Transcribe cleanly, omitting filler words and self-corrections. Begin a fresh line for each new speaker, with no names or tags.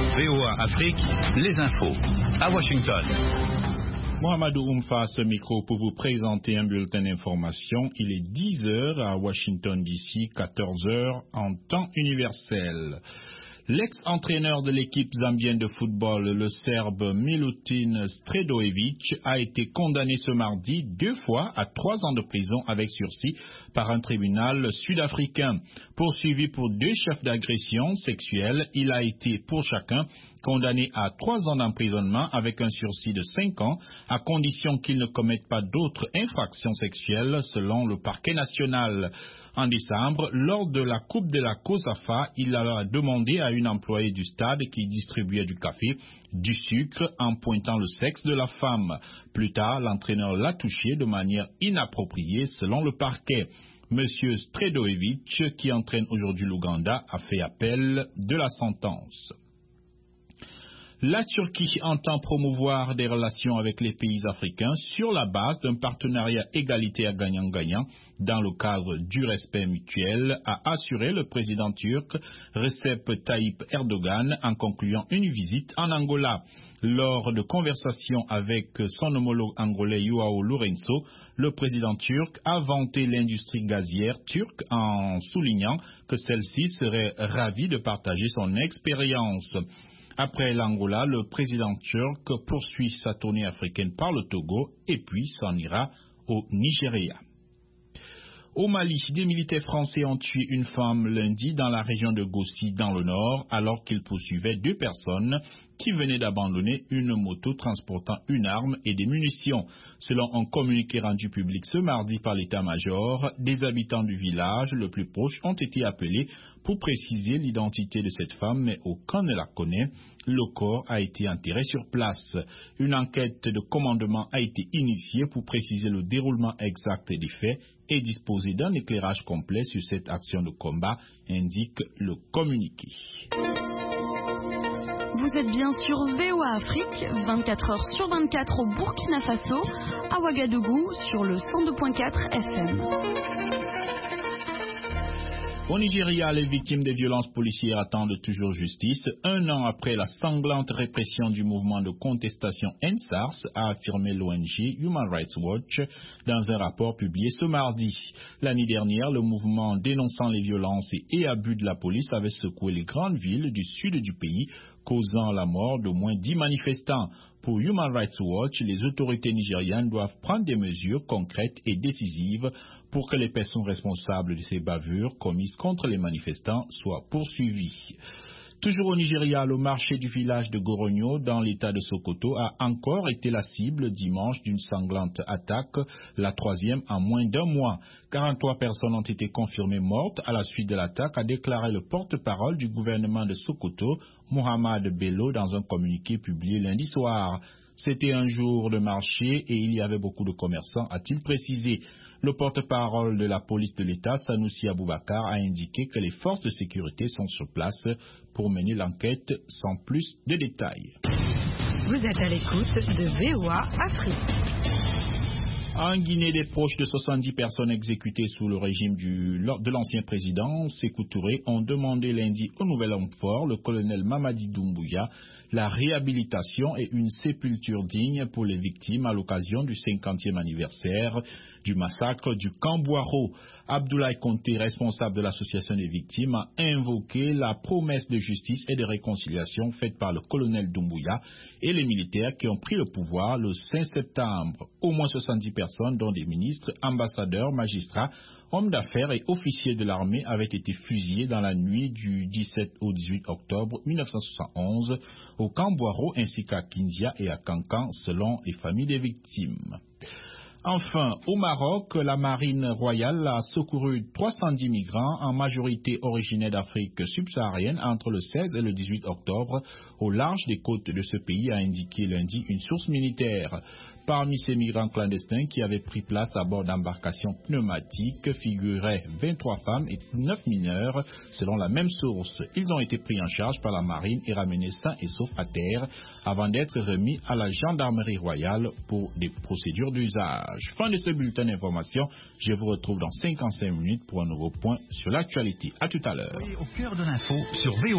VOA Afrique, les infos. À Washington.
Mohamedou Oumfa à ce micro pour vous présenter un bulletin d'information. Il est 10h à Washington DC, 14h en temps universel. L'ex-entraîneur de l'équipe zambienne de football, le Serbe Milutin Stredojevic, a été condamné ce mardi 2 fois à 3 ans de prison avec sursis par un tribunal sud-africain. Poursuivi pour 2 chefs d'agression sexuelle, il a été pour chacun condamné à 3 ans d'emprisonnement avec un sursis de 5 ans, à condition qu'il ne commette pas d'autres infractions sexuelles selon le parquet national. En décembre, lors de la Coupe de la COSAFA, il a demandé à une employée du stade qui distribuait du café du sucre en pointant le sexe de la femme. Plus tard, l'entraîneur l'a touché de manière inappropriée selon le parquet. Monsieur Stredojevic, qui entraîne aujourd'hui l'Ouganda, a fait appel de la sentence. La Turquie entend promouvoir des relations avec les pays africains sur la base d'un partenariat égalitaire gagnant-gagnant dans le cadre du respect mutuel, a assuré le président turc Recep Tayyip Erdogan en concluant une visite en Angola. Lors de conversations avec son homologue angolais João Lourenço, le président turc a vanté l'industrie gazière turque en soulignant que celle-ci serait ravie de partager son expérience. Après l'Angola, le président turc poursuit sa tournée africaine par le Togo et puis s'en ira au Nigeria. Au Mali, des militaires français ont tué une femme lundi dans la région de Gossi, dans le nord, alors qu'ils poursuivaient 2 personnes qui venaient d'abandonner une moto transportant une arme et des munitions. Selon un communiqué rendu public ce mardi par l'état-major, des habitants du village le plus proche ont été appelés pour préciser l'identité de cette femme, mais aucun ne la connaît. Le corps a été enterré sur place. Une enquête de commandement a été initiée pour préciser le déroulement exact des faits et disposer d'un éclairage complet sur cette action de combat, indique le communiqué.
Vous êtes bien sur VOA Afrique, 24 heures sur 24 au Burkina Faso, à Ouagadougou sur le 102.4 FM.
Au Nigeria, les victimes des violences policières attendent toujours justice. 1 an après la sanglante répression du mouvement de contestation EndSARS, a affirmé l'ONG Human Rights Watch dans un rapport publié ce mardi. L'année dernière, le mouvement dénonçant les violences et abus de la police avait secoué les grandes villes du sud du pays, causant la mort d'au moins 10 manifestants. Pour Human Rights Watch, les autorités nigérianes doivent prendre des mesures concrètes et décisives pour que les personnes responsables de ces bavures commises contre les manifestants soient poursuivies. Toujours au Nigeria, le marché du village de Goronyo, dans l'état de Sokoto, a encore été la cible dimanche d'une sanglante attaque, la 3e en moins d'1 mois. 43 personnes ont été confirmées mortes à la suite de l'attaque, a déclaré le porte-parole du gouvernement de Sokoto, Mohamed Bello, dans un communiqué publié lundi soir. C'était un jour de marché et il y avait beaucoup de commerçants, a-t-il précisé. Le porte-parole de la police de l'État, Sanoussi Aboubakar, a indiqué que les forces de sécurité sont sur place pour mener l'enquête sans plus de détails.
Vous êtes à l'écoute de VOA Afrique.
En Guinée, des proches de 70 personnes exécutées sous le régime de l'ancien président Sékou Touré ont demandé lundi au nouvel homme fort, le colonel Mamadi Doumbouya, la réhabilitation et une sépulture digne pour les victimes à l'occasion du 50e anniversaire du massacre du camp Boiro. Abdoulaye Conté, responsable de l'association des victimes, a invoqué la promesse de justice et de réconciliation faite par le colonel Doumbouya et les militaires qui ont pris le pouvoir le 5 septembre. Au moins 70 personnes, dont des ministres, ambassadeurs, magistrats, hommes d'affaires et officiers de l'armée, avaient été fusillés dans la nuit du 17 au 18 octobre 1971 au camp Boiro ainsi qu'à Kindia et à Kankan, selon les familles des victimes. Enfin, au Maroc, la marine royale a secouru 310 migrants, en majorité originaires d'Afrique subsaharienne, entre le 16 et le 18 octobre, au large des côtes de ce pays, a indiqué lundi une source militaire. Parmi ces migrants clandestins qui avaient pris place à bord d'embarcations pneumatiques figuraient 23 femmes et 9 mineurs, selon la même source. Ils ont été pris en charge par la marine et ramenés sains et saufs à terre, avant d'être remis à la gendarmerie royale pour des procédures d'usage. Fin de ce bulletin d'information. Je vous retrouve dans 55 minutes pour un nouveau point sur l'actualité. À tout à l'heure.
Au cœur de l'info sur VOA.